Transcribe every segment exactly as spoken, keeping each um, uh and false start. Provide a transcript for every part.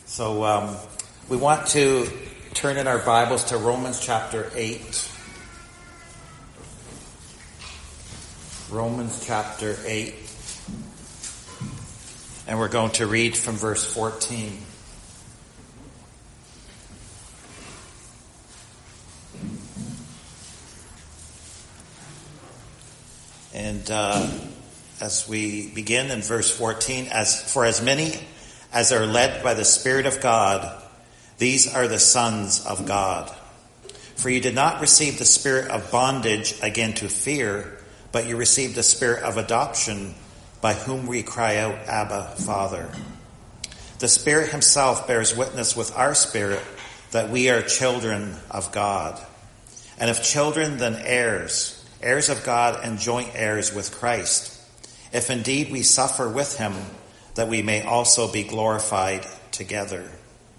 So um, we want to turn in our Bibles to Romans chapter eight. Romans chapter eight. And we're going to read from verse fourteen. And uh, as we begin in verse fourteen, as for as many as are led by the Spirit of God, these are the sons of God. For you did not receive the spirit of bondage again to fear, but you received the spirit of adoption, by whom we cry out, Abba, Father. The Spirit himself bears witness with our spirit that we are children of God. And if children, then heirs, heirs of God and joint heirs with Christ, if indeed we suffer with him, that we may also be glorified together.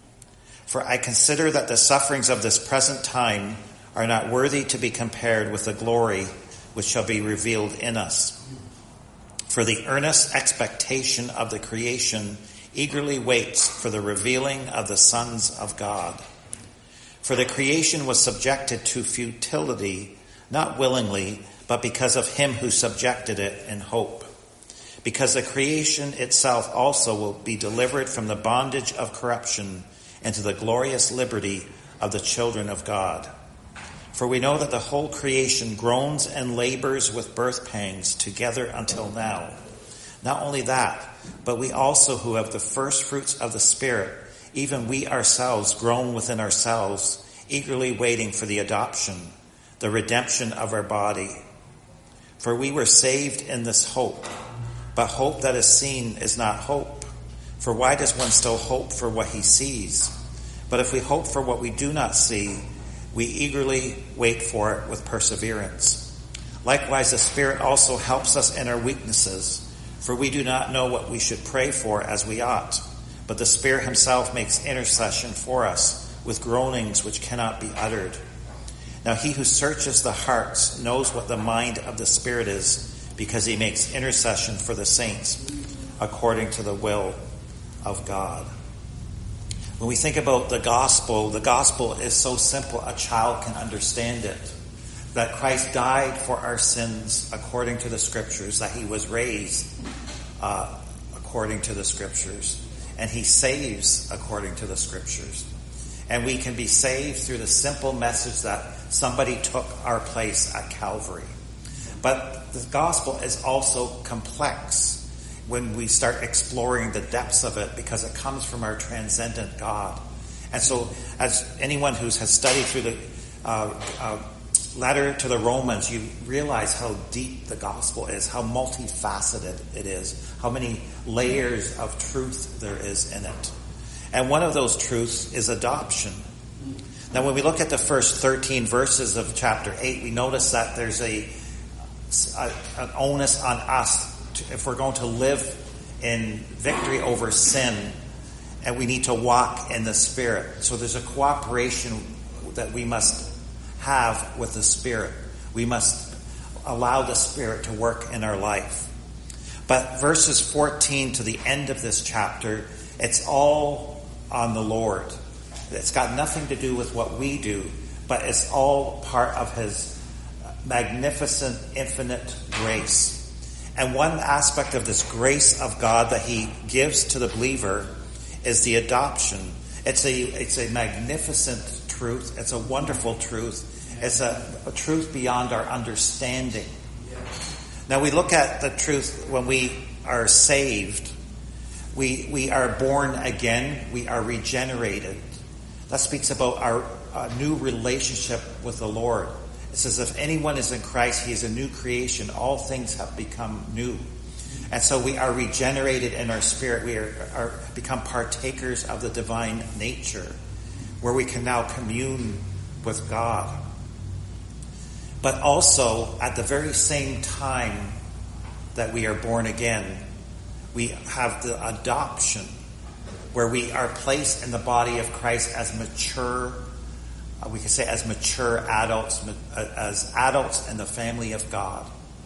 For I consider that the sufferings of this present time are not worthy to be compared with the glory which shall be revealed in us. For the earnest expectation of the creation eagerly waits for the revealing of the sons of God. For the creation was subjected to futility, not willingly, but because of him who subjected it in hope. Because the creation itself also will be delivered from the bondage of corruption into the glorious liberty of the children of God. For we know that the whole creation groans and labors with birth pangs together until now. Not only that, but we also who have the first fruits of the Spirit, even we ourselves groan within ourselves, eagerly waiting for the adoption, the redemption of our body. For we were saved in this hope. But hope that is seen is not hope. For why does one still hope for what he sees? But if we hope for what we do not see, we eagerly wait for it with perseverance. Likewise, the Spirit also helps us in our weaknesses, for we do not know what we should pray for as we ought. But the Spirit himself makes intercession for us with groanings which cannot be uttered. Now he who searches the hearts knows what the mind of the Spirit is, because he makes intercession for the saints according to the will of God. When we think about the gospel, the gospel is so simple a child can understand it. That Christ died for our sins according to the scriptures, that he was raised uh, according to the scriptures, and he saves according to the scriptures. And we can be saved through the simple message that somebody took our place at Calvary. But the gospel is also complex when we start exploring the depths of it, because it comes from our transcendent God. And so as anyone who has studied through the uh, uh, letter to the Romans, you realize how deep the gospel is, how multifaceted it is, how many layers of truth there is in it. And one of those truths is adoption. Now when we look at the first thirteen verses of chapter eight, we notice that there's a an onus on us to, if we're going to live in victory over sin, and we need to walk in the Spirit. So there's a cooperation that we must have with the Spirit. We must allow the Spirit to work in our life. But verses fourteen to the end of this chapter, it's all on the Lord. It's got nothing to do with what we do, but it's all part of his magnificent, infinite grace. And one aspect of this grace of God that he gives to the believer is the adoption. It's a it's a magnificent truth. It's a wonderful truth. It's a, a truth beyond our understanding. Now we look at the truth when we are saved. We we are born again. We are regenerated. That speaks about our uh, new relationship with the Lord. It says, if anyone is in Christ, he is a new creation. All things have become new. And so we are regenerated in our spirit. We are, are become partakers of the divine nature, where we can now commune with God. But also, at the very same time that we are born again, we have the adoption, where we are placed in the body of Christ as mature Uh, we can say as mature adults, as adults in the family of God.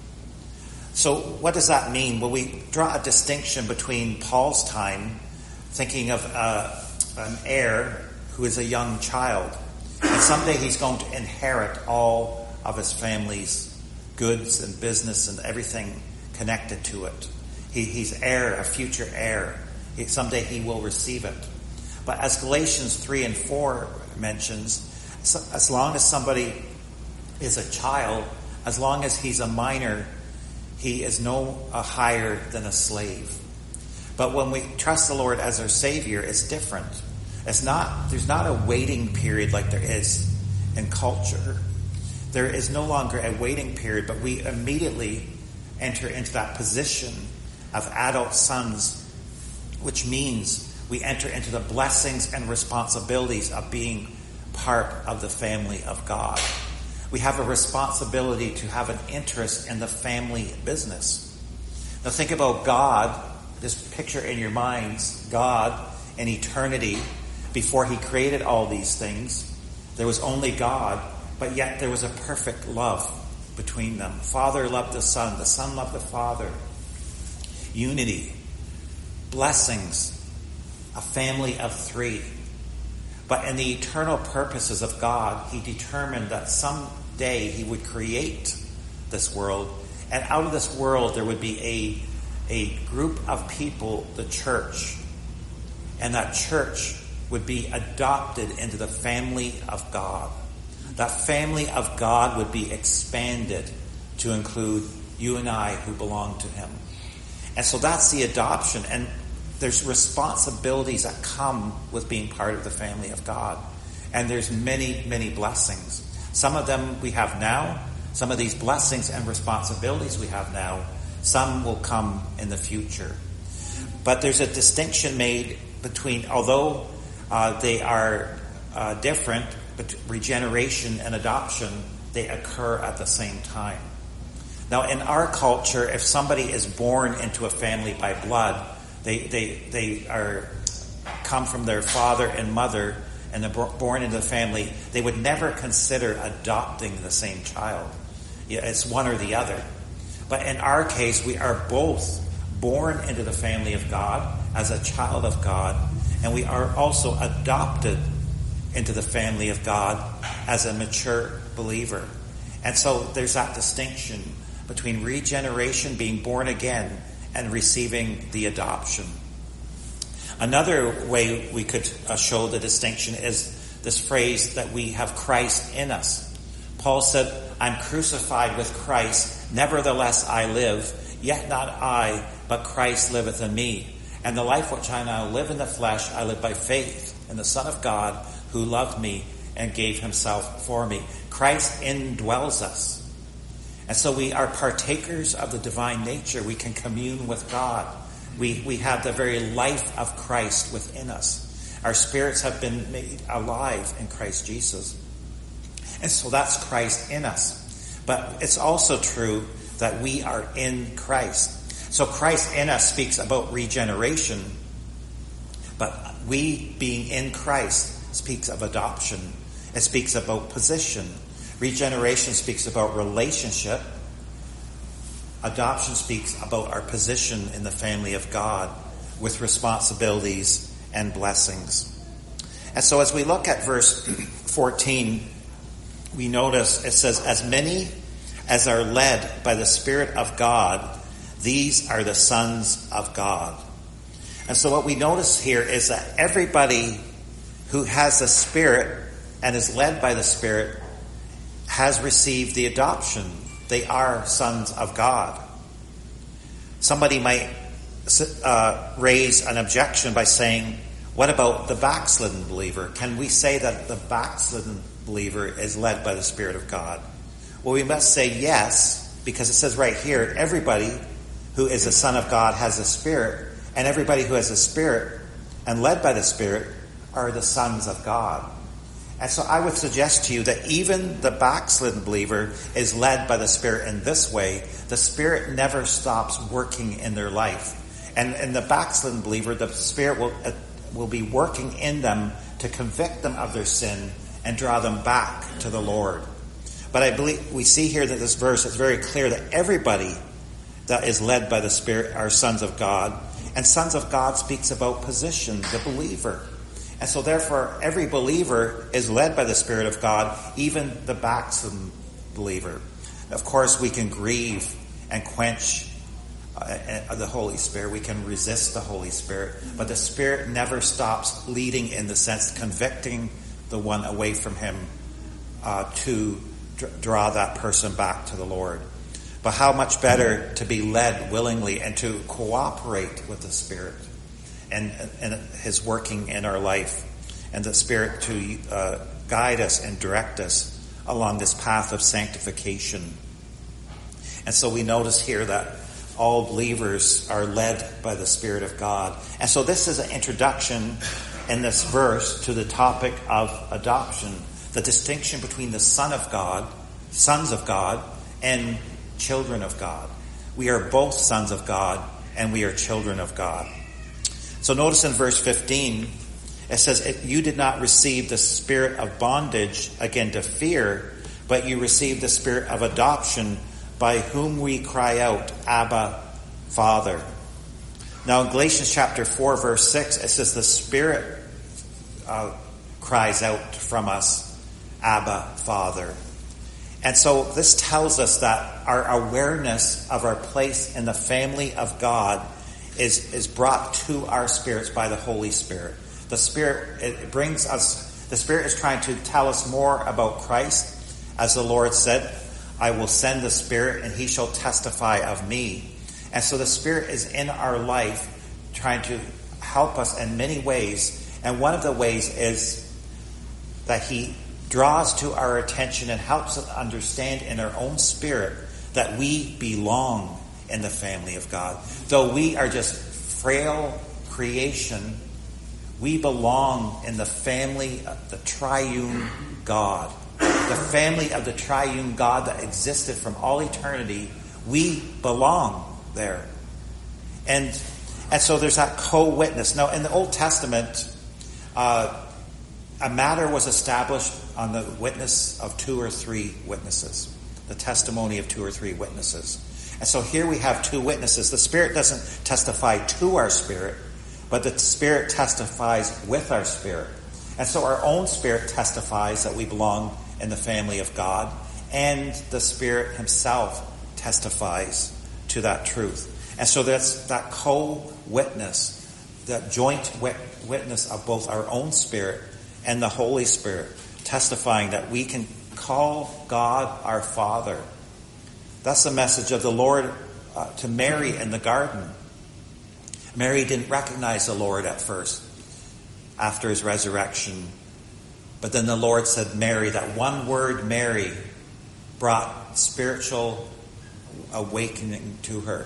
So what does that mean? Well, we draw a distinction between Paul's time, thinking of uh, an heir who is a young child. And someday he's going to inherit all of his family's goods and business and everything connected to it. He, he's heir, a future heir. He, someday he will receive it. But as Galatians three and four mentions, so, as long as somebody is a child, as long as he's a minor, he is no uh, higher than a slave. But when we trust the Lord as our Savior, it's different. It's not, there's not a waiting period like there is in culture. There is no longer a waiting period, but we immediately enter into that position of adult sons, which means we enter into the blessings and responsibilities of being part of the family of God. We have a responsibility to have an interest in the family business. Now think about God, this picture in your minds, God in eternity, before he created all these things. There was only God, but yet there was a perfect love between them. Father loved the Son, the Son loved the Father. Unity, blessings, a family of three. But in the eternal purposes of God, he determined that someday he would create this world, and out of this world there would be a, a group of people, the church, and that church would be adopted into the family of God. That family of God would be expanded to include you and I who belong to him. And so that's the adoption. And there's responsibilities that come with being part of the family of God. And there's many, many blessings. Some of them we have now. Some of these blessings and responsibilities we have now. Some will come in the future. But there's a distinction made between, although uh, they are uh, different, but regeneration and adoption, they occur at the same time. Now, in our culture, if somebody is born into a family by blood, they they they are come from their father and mother, and they're born into the family. They would never consider adopting the same child. Yeah, it's one or the other. But in our case, we are both born into the family of God as a child of God, and we are also adopted into the family of God as a mature believer. And so there's that distinction between regeneration, being born again, and receiving the adoption. Another way we could uh, show the distinction is this phrase that we have Christ in us. Paul said, I'm crucified with Christ, nevertheless I live, yet not I, but Christ liveth in me. And the life which I now live in the flesh, I live by faith in the Son of God, who loved me and gave himself for me. Christ indwells us. And so we are partakers of the divine nature. We can commune with God. We, we have the very life of Christ within us. Our spirits have been made alive in Christ Jesus. And so that's Christ in us. But it's also true that we are in Christ. So Christ in us speaks about regeneration. But we being in Christ speaks of adoption. It speaks about position. Regeneration speaks about relationship. Adoption speaks about our position in the family of God with responsibilities and blessings. And so as we look at verse fourteen, we notice it says, as many as are led by the Spirit of God, these are the sons of God. And so what we notice here is that everybody who has the Spirit and is led by the Spirit has received the adoption. They are sons of God. Somebody might uh, raise an objection by saying, what about the backslidden believer? Can we say that the backslidden believer is led by the Spirit of God? Well, we must say yes, because it says right here, everybody who is a son of God has a Spirit, and everybody who has a Spirit and led by the Spirit are the sons of God. And so I would suggest to you that even the backslidden believer is led by the Spirit in this way. The Spirit never stops working in their life. And in the backslidden believer, the Spirit will, uh, will be working in them to convict them of their sin and draw them back to the Lord. But I believe we see here that this verse is very clear that everybody that is led by the Spirit are sons of God. And sons of God speaks about position, the believer. And so therefore, every believer is led by the Spirit of God, even the backslidden believer. Of course, we can grieve and quench uh, the Holy Spirit. We can resist the Holy Spirit. But the Spirit never stops leading, in the sense convicting the one away from him uh, to dr- draw that person back to the Lord. But how much better to be led willingly and to cooperate with the Spirit and, and his working in our life, and the Spirit to uh, guide us and direct us along this path of sanctification. And so we notice here that all believers are led by the Spirit of God. And so this is an introduction in this verse to the topic of adoption, the distinction between the Son of God, sons of God, and children of God. We are both sons of God, and we are children of God. So notice in verse fifteen, it says, you did not receive the spirit of bondage, again to fear, but you received the spirit of adoption, by whom we cry out, Abba, Father. Now in Galatians chapter four, verse six, it says the Spirit uh, cries out from us, Abba, Father. And so this tells us that our awareness of our place in the family of God is, is brought to our spirits by the Holy Spirit. The Spirit, it brings us, the Spirit is trying to tell us more about Christ. As the Lord said, I will send the Spirit and he shall testify of me. And so the Spirit is in our life trying to help us in many ways. And one of the ways is that he draws to our attention and helps us understand in our own spirit that we belong in the family of God. Though we are just frail creation, we belong in the family of the triune God. The family of the triune God that existed from all eternity. We belong there. And and so there's that co-witness. Now in the Old Testament, uh, a matter was established on the witness of two or three witnesses. The testimony of two or three witnesses. And so here we have two witnesses. The Spirit doesn't testify to our spirit, but the Spirit testifies with our spirit. And so our own spirit testifies that we belong in the family of God, and the Spirit himself testifies to that truth. And so that's that co-witness, that joint witness of both our own spirit and the Holy Spirit, testifying that we can call God our Father. That's the message of the Lord uh, to Mary in the garden. Mary didn't recognize the Lord at first, after his resurrection. But then the Lord said Mary. That one word, Mary, brought spiritual awakening to her.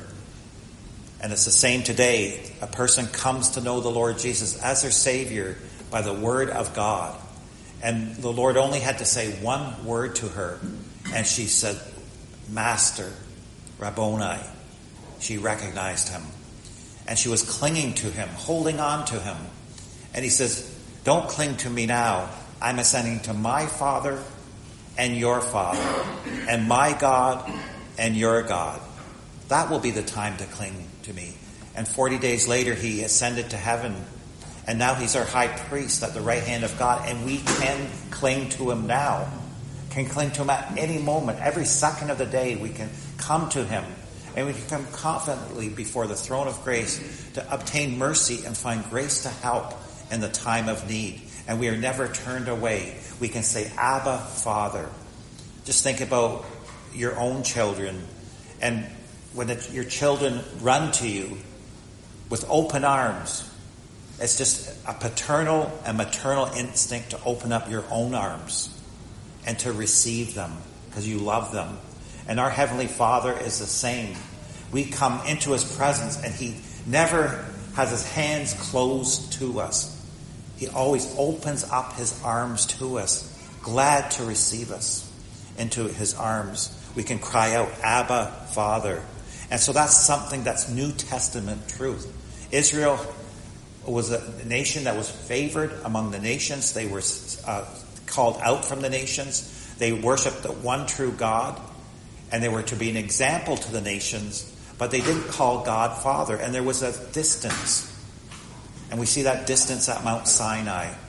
And it's the same today. A person comes to know the Lord Jesus as their Savior by the word of God. And the Lord only had to say one word to her, and she said, Master, Rabboni. She recognized him. And she was clinging to him, holding on to him. And he says, don't cling to me now. I'm ascending to my Father and your Father, and my God and your God. That will be the time to cling to me. And forty days later, he ascended to heaven. And now he's our high priest at the right hand of God. And we can cling to him now. Can cling to him at any moment. Every second of the day, we can come to him. And we can come confidently before the throne of grace to obtain mercy and find grace to help in the time of need. And we are never turned away. We can say, Abba, Father. Just think about your own children. And when the, your children run to you with open arms, it's just a paternal and maternal instinct to open up your own arms and to receive them because you love them. And our Heavenly Father is the same. We come into his presence and he never has his hands closed to us. He always opens up his arms to us, glad to receive us into his arms. We can cry out, Abba, Father. And so that's something that's New Testament truth. Israel was a nation that was favored among the nations. They were uh, called out from the nations. They worshiped the one true God, and they were to be an example to the nations, but they didn't call God Father, and there was a distance. And we see that distance at Mount Sinai.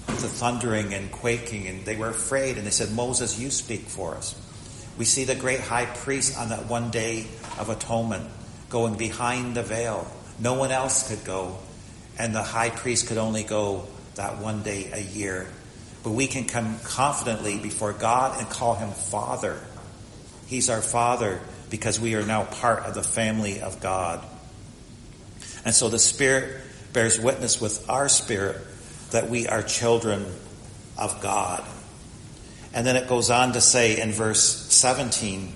the thundering and quaking, and they were afraid, and they said, Moses, you speak for us. We see the great high priest on that one day of atonement going behind the veil. No one else could go, and the high priest could only go that one day a year. But we can come confidently before God and call him Father. He's our Father because we are now part of the family of God. And so the Spirit bears witness with our spirit that we are children of God. And then it goes on to say in verse seventeen,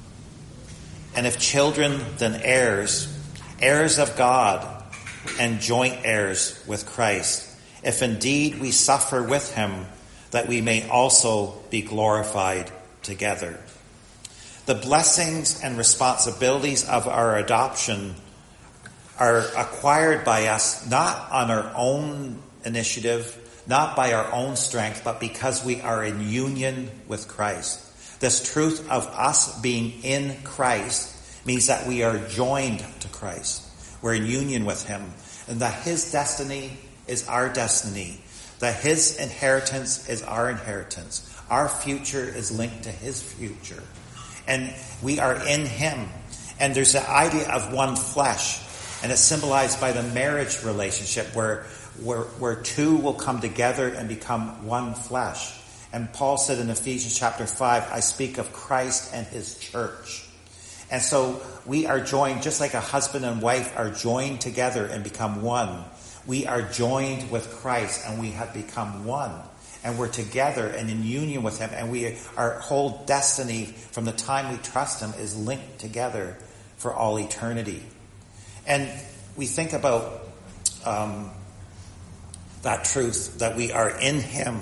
and if children, then heirs, heirs of God, and joint heirs with Christ, if indeed we suffer with him, that we may also be glorified together. The blessings and responsibilities of our adoption are acquired by us not on our own initiative, not by our own strength, but because we are in union with Christ. This truth of us being in Christ means that we are joined to Christ. We're in union with him, and that his destiny is our destiny, that his inheritance is our inheritance. Our future is linked to his future, and we are in him. And there's the idea of one flesh, and it's symbolized by the marriage relationship where, where, where two will come together and become one flesh. And Paul said in Ephesians chapter five, I speak of Christ and his church. And so we are joined, just like a husband and wife are joined together and become one. We are joined with Christ and we have become one. And we're together and in union with him. And we, our whole destiny from the time we trust him is linked together for all eternity. And we think about um, that truth that we are in him.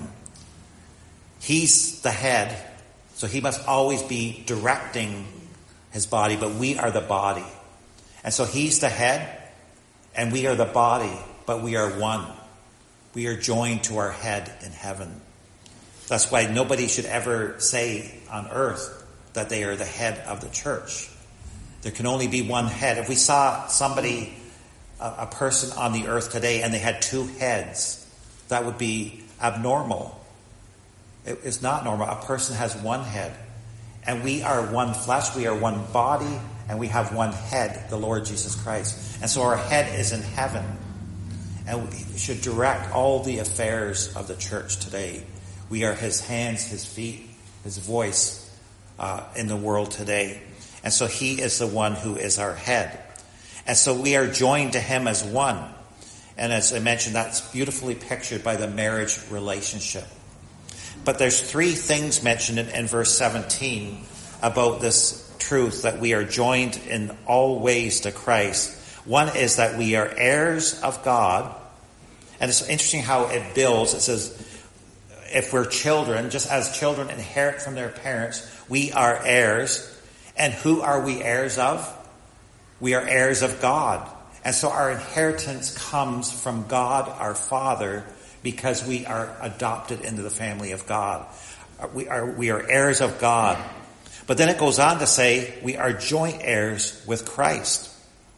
He's the head, so he must always be directing his body, but we are the body. And so he's the head, and we are the body, but we are one. We are joined to our head in heaven. That's why nobody should ever say on earth that they are the head of the church. There can only be one head. If we saw somebody, a, a person on the earth today, and they had two heads, that would be abnormal. It is not normal. A person has one head. And we are one flesh, we are one body, and we have one head, the Lord Jesus Christ. And so our head is in heaven. And we should direct all the affairs of the church today. We are his hands, his feet, his voice uh, in the world today. And so he is the one who is our head. And so we are joined to him as one. And as I mentioned, that's beautifully pictured by the marriage relationship. But there's three things mentioned in, in verse seventeen about this truth that we are joined in all ways to Christ. One is that we are heirs of God. And it's interesting how it builds. It says, if we're children, just as children inherit from their parents, we are heirs. And who are we heirs of? We are heirs of God. And so our inheritance comes from God, our Father, because we are adopted into the family of God. We are, we are heirs of God. But then it goes on to say we are joint heirs with Christ.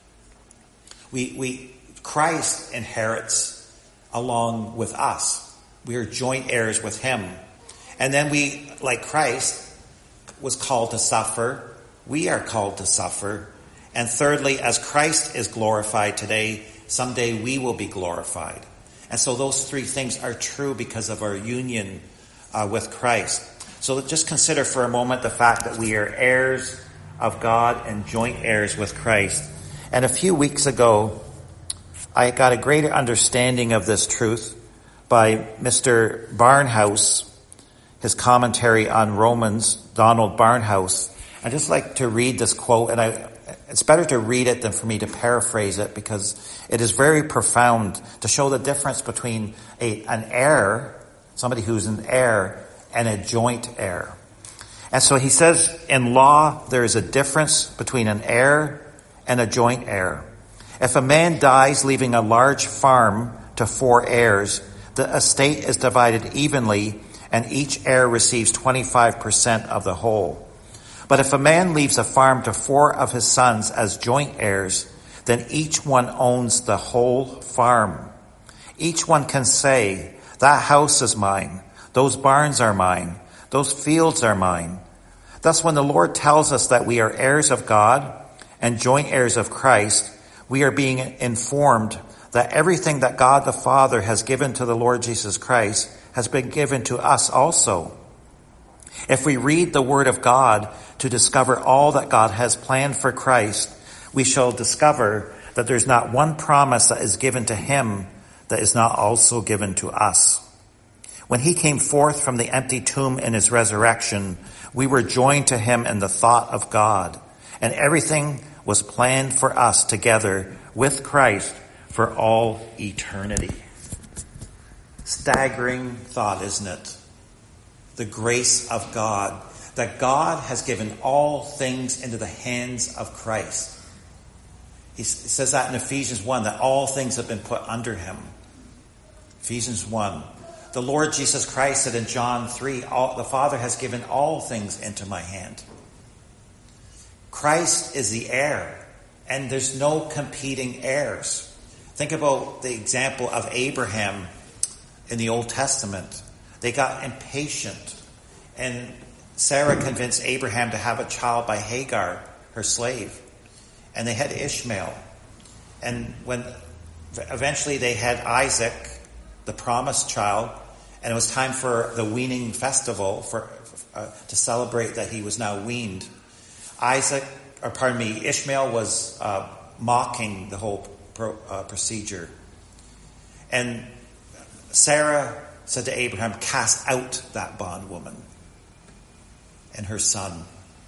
We, we, Christ inherits along with us. We are joint heirs with him. And then we, like Christ, was called to suffer. We are called to suffer. And thirdly, as Christ is glorified today, someday we will be glorified. And so those three things are true because of our union uh, with Christ. So just consider for a moment the fact that we are heirs of God and joint heirs with Christ. And a few weeks ago, I got a greater understanding of this truth by Mister Barnhouse, his commentary on Romans, Donald Barnhouse. I'd just like to read this quote, and I, it's better to read it than for me to paraphrase it because it is very profound to show the difference between a, an heir, somebody who's an heir, and a joint heir. And so he says, in law, there is a difference between an heir and a joint heir. If a man dies leaving a large farm to four heirs, the estate is divided evenly and each heir receives twenty-five percent of the whole. But if a man leaves a farm to four of his sons as joint heirs, then each one owns the whole farm. Each one can say, That house is mine. Those barns are mine. Those fields are mine. Thus, when the Lord tells us that we are heirs of God and joint heirs of Christ, we are being informed that everything that God the Father has given to the Lord Jesus Christ has been given to us also. If we read the Word of God to discover all that God has planned for Christ, we shall discover that there's not one promise that is given to him that is not also given to us. When he came forth from the empty tomb in his resurrection, we were joined to him in the thought of God, and everything was planned for us together with Christ for all eternity. Staggering thought, isn't it? The grace of God, that God has given all things into the hands of Christ. He says that in Ephesians one, that all things have been put under him. Ephesians one. The Lord Jesus Christ said in John three, all, the Father has given all things into my hand. Christ is the heir, and there's no competing heirs. Think about the example of Abraham in the Old Testament. They got impatient, and Sarah convinced Abraham to have a child by Hagar, her slave. And they had Ishmael. And when eventually they had Isaac, the promised child, and it was time for the weaning festival for uh, to celebrate that he was now weaned. Isaac, or pardon me, Ishmael was uh, mocking the whole pro, uh, procedure. And Sarah said to Abraham, cast out that bondwoman and her son.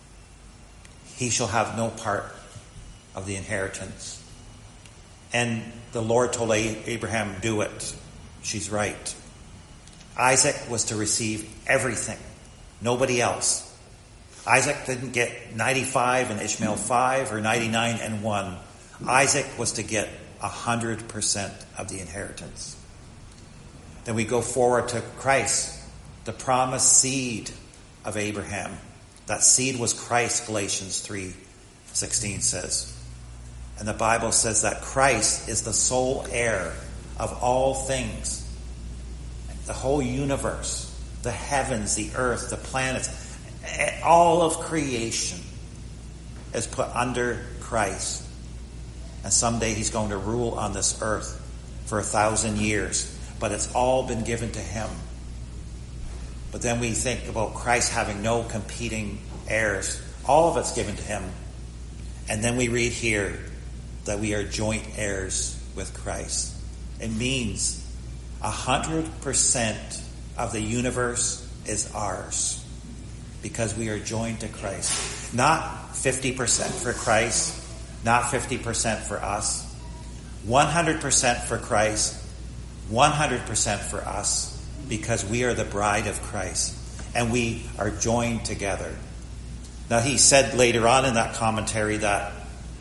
He shall have no part of the inheritance. And the Lord told Abraham, do it. She's right. Isaac was to receive everything. Nobody else. Isaac didn't get ninety-five and Ishmael five or ninety-nine and one. Isaac was to get one hundred percent of the inheritance. Then we go forward to Christ, the promised seed of Abraham. That seed was Christ, Galatians three sixteen says. And the Bible says that Christ is the sole heir of all things. The whole universe, the heavens, the earth, the planets, all of creation is put under Christ. And someday he's going to rule on this earth for a thousand years. But it's all been given to him. But then we think about Christ having no competing heirs. All of it's given to him. And then we read here that we are joint heirs with Christ. It means a hundred percent of the universe is ours because we are joined to Christ. Not fifty percent for Christ, not fifty percent for us. one hundred percent for Christ, one hundred percent for us, because we are the bride of Christ and we are joined together. Now, he said later on in that commentary that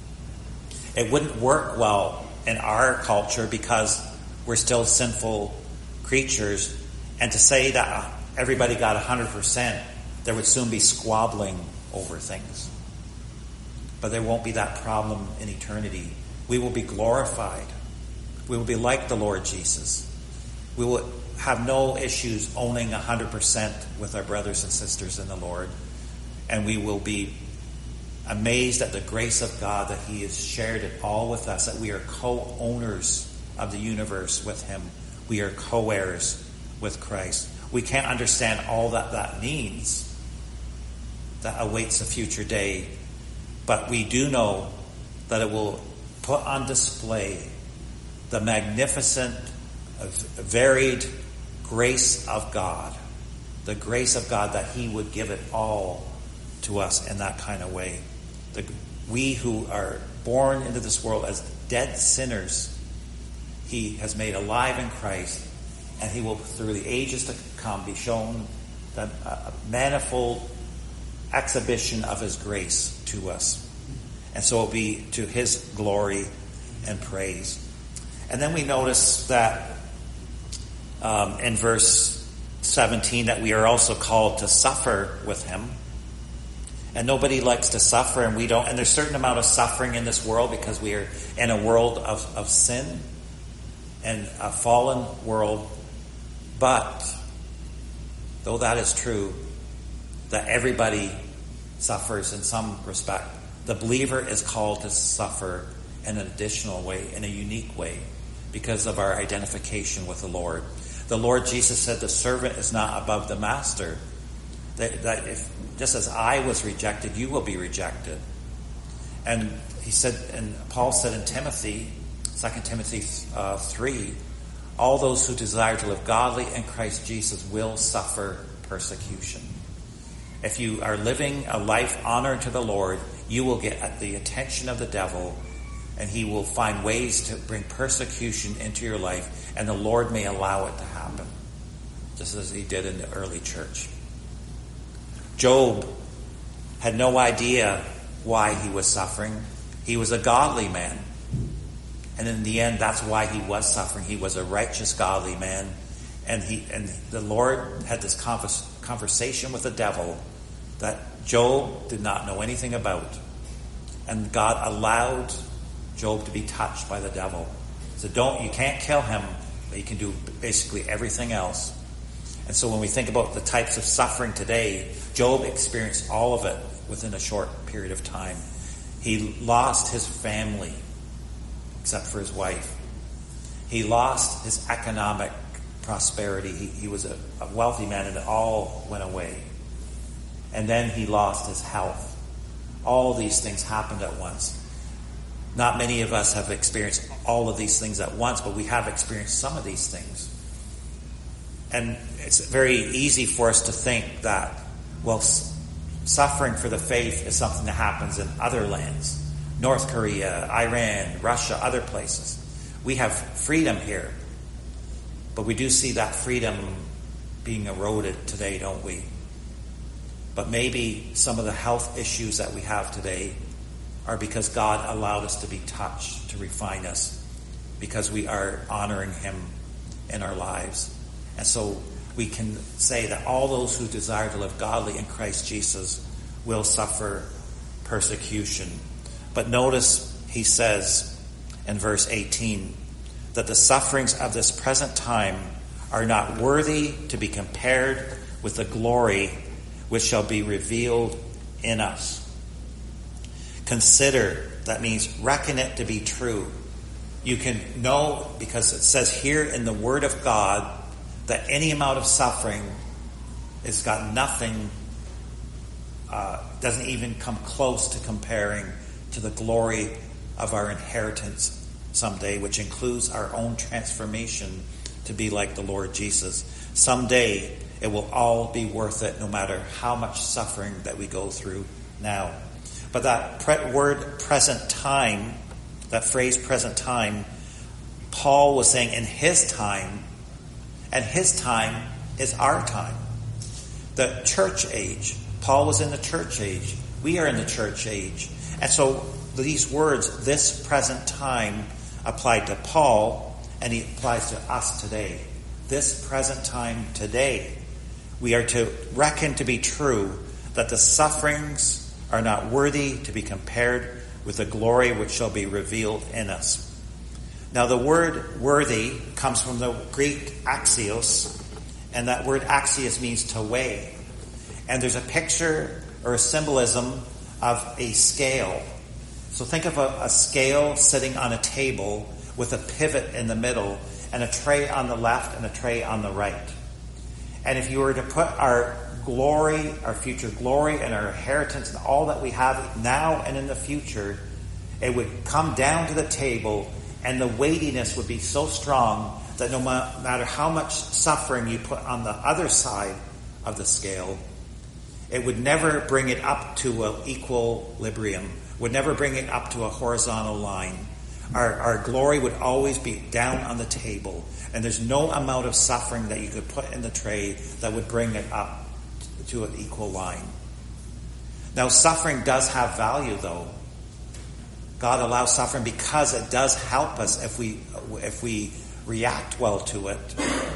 it wouldn't work well in our culture because we're still sinful creatures, and to say that everybody got one hundred percent, there would soon be squabbling over things. But there won't be that problem in eternity. We will be glorified. We will be like the Lord Jesus. We will have no issues owning one hundred percent with our brothers and sisters in the Lord. And we will be amazed at the grace of God that he has shared it all with us, that we are co-owners of the universe with him. We are co-heirs with Christ. We can't understand all that that means. That awaits a future day. But we do know that it will put on display the magnificent, varied grace of God. The grace of God that he would give it all to us in that kind of way. The, we who are born into this world as dead sinners, he has made alive in Christ, and he will, through the ages to come, be shown the uh, manifold exhibition of his grace to us. And so it will be to his glory and praise. And then we notice that um, in verse seventeen that we are also called to suffer with him. And nobody likes to suffer, and we don't. And there's a certain amount of suffering in this world because we are in a world of, of sin and a fallen world. But, though that is true, that everybody suffers in some respect, the believer is called to suffer in an additional way, in a unique way, because of our identification with the Lord. The Lord Jesus said the servant is not above the master. That, that if, just as I was rejected, you will be rejected. And he said, and Paul said in Timothy, Second Timothy uh, three, all those who desire to live godly in Christ Jesus will suffer persecution. If you are living a life honoring to the Lord, you will get at the attention of the devil, and he will find ways to bring persecution into your life, and the Lord may allow it to happen, just as he did in the early church. Job had no idea why he was suffering. He was a godly man. And in the end, that's why he was suffering. He was a righteous, godly man. And he and the Lord had this convers- conversation with the devil that Job did not know anything about. And God allowed Job to be touched by the devil. So don't, you can't kill him, but you can do basically everything else. And so when we think about the types of suffering today, Job experienced all of it within a short period of time. He lost his family, except for his wife. He lost his economic prosperity. He, he was a, a wealthy man, and it all went away. And then he lost his health. All these things happened at once. Not many of us have experienced all of these things at once, but we have experienced some of these things. And it's very easy for us to think that, well, suffering for the faith is something that happens in other lands. North Korea, Iran, Russia, other places. We have freedom here. But we do see that freedom being eroded today, don't we? But maybe some of the health issues that we have today are because God allowed us to be touched, to refine us, because we are honoring him in our lives. And so we can say that all those who desire to live godly in Christ Jesus will suffer persecution. But notice he says in verse eighteen that the sufferings of this present time are not worthy to be compared with the glory which shall be revealed in us. Consider, that means reckon it to be true. You can know, because it says here in the Word of God that any amount of suffering has got nothing, uh, doesn't even come close to comparing to the glory of our inheritance someday, which includes our own transformation to be like the Lord Jesus. Someday it will all be worth it, no matter how much suffering that we go through now. But that pre- word present time, that phrase present time, Paul was saying in his time, and his time is our time. The church age. Paul was in the church age. We are in the church age. And so these words, this present time, applied to Paul, and he applies to us today. This present time today. We are to reckon to be true that the sufferings are not worthy to be compared with the glory which shall be revealed in us. Now the word worthy comes from the Greek axios, and that word axios means to weigh. And there's a picture or a symbolism of a scale. So think of a, a scale sitting on a table with a pivot in the middle and a tray on the left and a tray on the right. And if you were to put our glory, our future glory and our inheritance and all that we have now and in the future, it would come down to the table, and the weightiness would be so strong that no matter how much suffering you put on the other side of the scale, it would never bring it up to an equilibrium, would never bring it up to a horizontal line. Our, our glory would always be down on the table, and there's no amount of suffering that you could put in the tray that would bring it up to an equal line. Now, suffering does have value, though. God allows suffering because it does help us if we if we react well to it.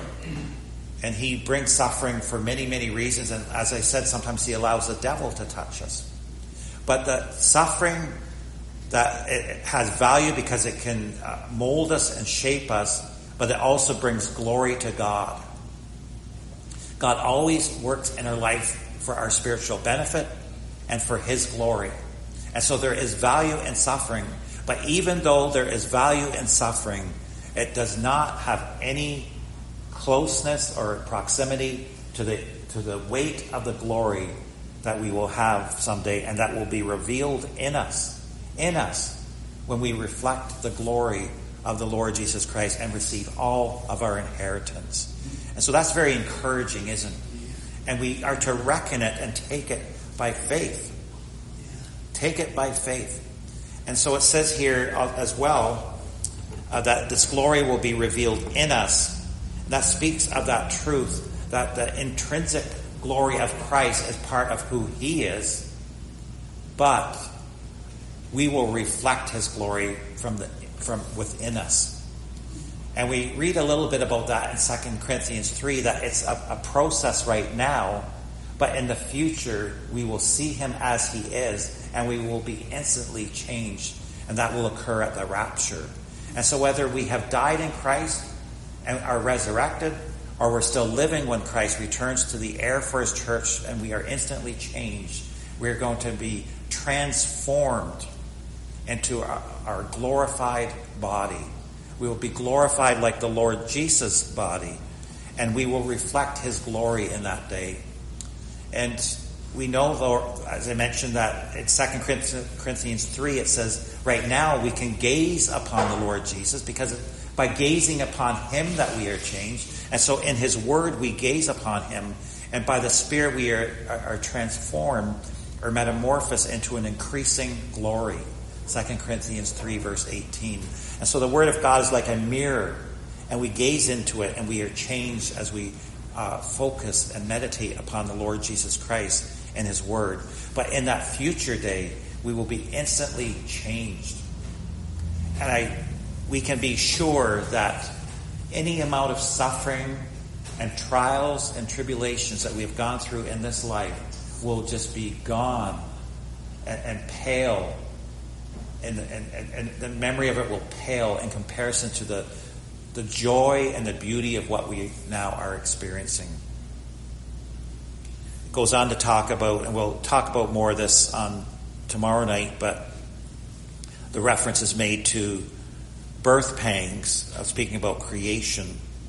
And he brings suffering for many, many reasons. And as I said, sometimes he allows the devil to touch us. But the suffering, that it has value because it can mold us and shape us, but it also brings glory to God. God always works in our life for our spiritual benefit and for his glory. And so there is value in suffering. But even though there is value in suffering, it does not have any closeness or proximity to the to the weight of the glory that we will have someday, and that will be revealed in us, in us, when we reflect the glory of the Lord Jesus Christ and receive all of our inheritance. And so that's very encouraging, isn't it? And we are to reckon it and take it by faith. Take it by faith. And so it says here as well uh, that this glory will be revealed in us. That speaks of that truth, that the intrinsic glory of Christ is part of who he is, but we will reflect his glory from the from within us. And we read a little bit about that in Second Corinthians three, that it's a, a process right now, but in the future we will see him as he is, and we will be instantly changed, and that will occur at the rapture. And so whether we have died in Christ and are resurrected, or we're still living when Christ returns to the air for his church and we are instantly changed, we're going to be transformed into our, our glorified body. We will be glorified like the Lord Jesus' body, and we will reflect his glory in that day. And we know, though, as I mentioned, that in Second Corinthians three, it says, right now we can gaze upon the Lord Jesus, because by gazing upon him that we are changed. And so in his word we gaze upon him, and by the Spirit we are, are, are transformed or metamorphosed into an increasing glory. Second Corinthians three verse eighteen. And so the word of God is like a mirror, and we gaze into it and we are changed as we uh, focus and meditate upon the Lord Jesus Christ and his word. But in that future day, we will be instantly changed. And I, we can be sure that any amount of suffering and trials and tribulations that we have gone through in this life will just be gone and, and pale. And, and, and the memory of it will pale in comparison to the, the joy and the beauty of what we now are experiencing. It goes on to talk about, and we'll talk about more of this on tomorrow night, but the reference is made to birth pangs, uh, speaking about creation.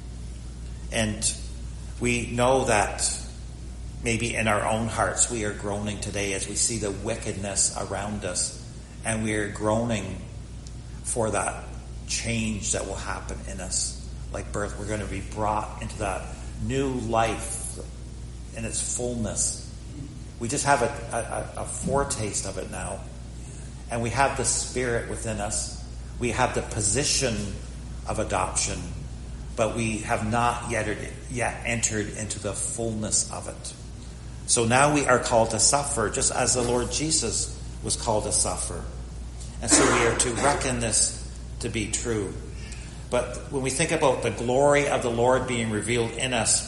And we know that maybe in our own hearts we are groaning today as we see the wickedness around us, and we are groaning for that change that will happen in us. Like birth, we're going to be brought into that new life in its fullness. We just have a, a, a foretaste of it now. And we have the Spirit within us. We have the position of adoption, but we have not yet, yet entered into the fullness of it. So now we are called to suffer, just as the Lord Jesus was called to suffer. And so we are to reckon this to be true. But when we think about the glory of the Lord being revealed in us,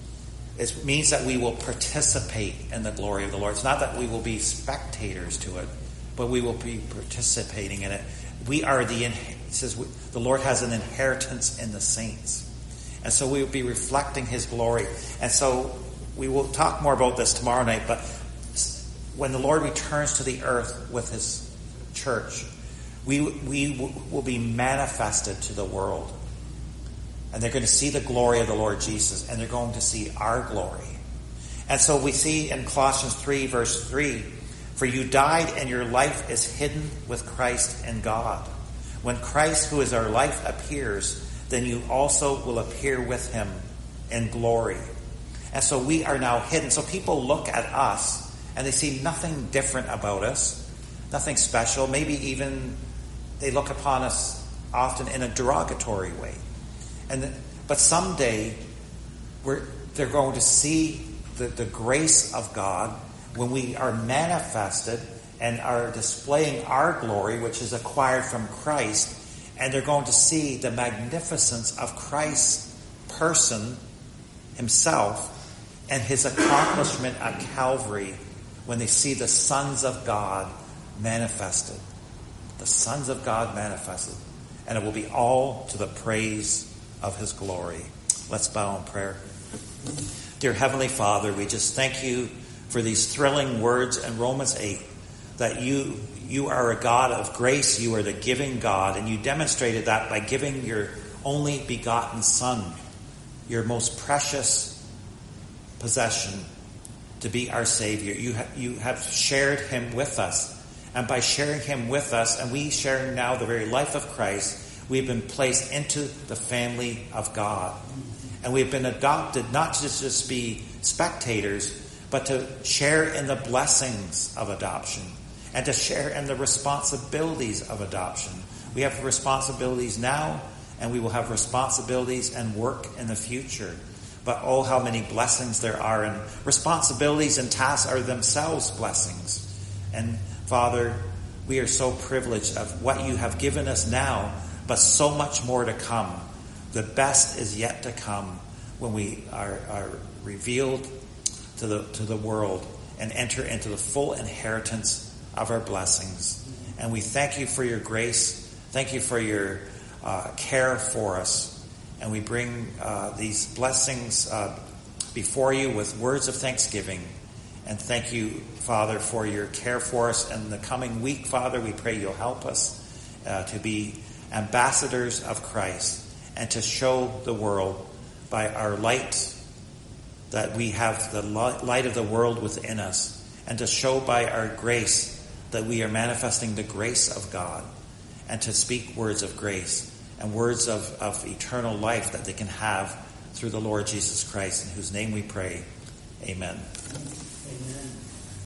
it means that we will participate in the glory of the Lord. It's not that we will be spectators to it, but we will be participating in it. We are the, it says the Lord has an inheritance in the saints. And so we will be reflecting his glory. And so we will talk more about this tomorrow night, but when the Lord returns to the earth with his church, we we will be manifested to the world. And they're going to see the glory of the Lord Jesus, and they're going to see our glory. And so we see in Colossians three, verse three, for you died and your life is hidden with Christ in God. When Christ, who is our life, appears, then you also will appear with him in glory. And so we are now hidden. So people look at us and they see nothing different about us, nothing special. Maybe even they look upon us often in a derogatory way. And the, but someday we're, they're going to see the, the grace of God when we are manifested and are displaying our glory, which is acquired from Christ. And they're going to see the magnificence of Christ's person himself and his accomplishment at Calvary when they see the sons of God manifested. The sons of God manifested. And it will be all to the praise of his glory. Let's bow in prayer. Dear Heavenly Father, we just thank you for these thrilling words in Romans eight, that you you are a God of grace, you are the giving God, and you demonstrated that by giving your only begotten Son, your most precious possession, to be our Savior. You, ha- you have shared him with us, and by sharing him with us, and we sharing now the very life of Christ, we've been placed into the family of God. And we've been adopted not to just be spectators, but to share in the blessings of adoption and to share in the responsibilities of adoption. We have responsibilities now, and we will have responsibilities and work in the future. But oh, how many blessings there are, and responsibilities and tasks are themselves blessings. And Father, we are so privileged of what you have given us now, but so much more to come. The best is yet to come when we are, are revealed to the to the world and enter into the full inheritance of our blessings. And we thank you for your grace. Thank you for your uh, care for us. And we bring uh, these blessings uh, before you with words of thanksgiving. And thank you, Father, for your care for us. In the coming week, Father, we pray you'll help us uh, to be ambassadors of Christ and to show the world by our light that we have the light of the world within us, and to show by our grace that we are manifesting the grace of God, and to speak words of grace and words of, of eternal life that they can have through the Lord Jesus Christ, in whose name we pray. Amen.